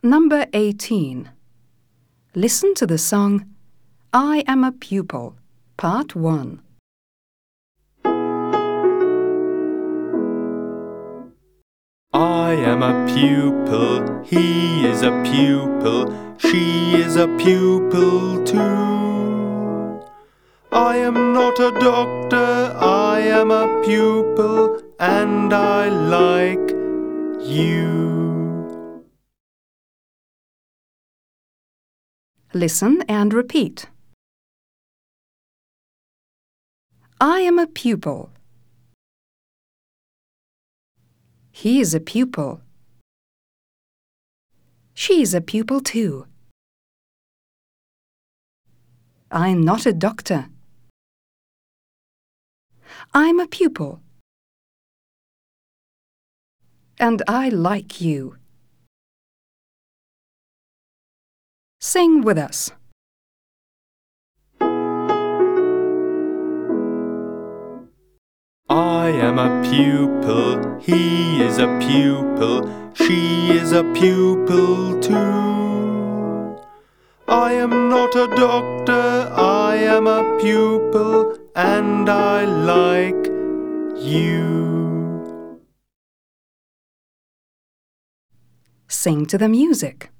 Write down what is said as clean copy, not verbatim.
Number 18. Listen to the song I Am a Pupil, Part 1. I am a pupil, he is a pupil, she is a pupil too. I am not a doctor, I am a pupil, and I like you. Listen and repeat. I am a pupil. He is a pupil. She's a pupil too. I'm not a doctor. I'm a pupil. And I like you. Sing with us. I am a pupil, he is a pupil, she is a pupil too. I am not a doctor, I am a pupil, and I like you. Sing to the music.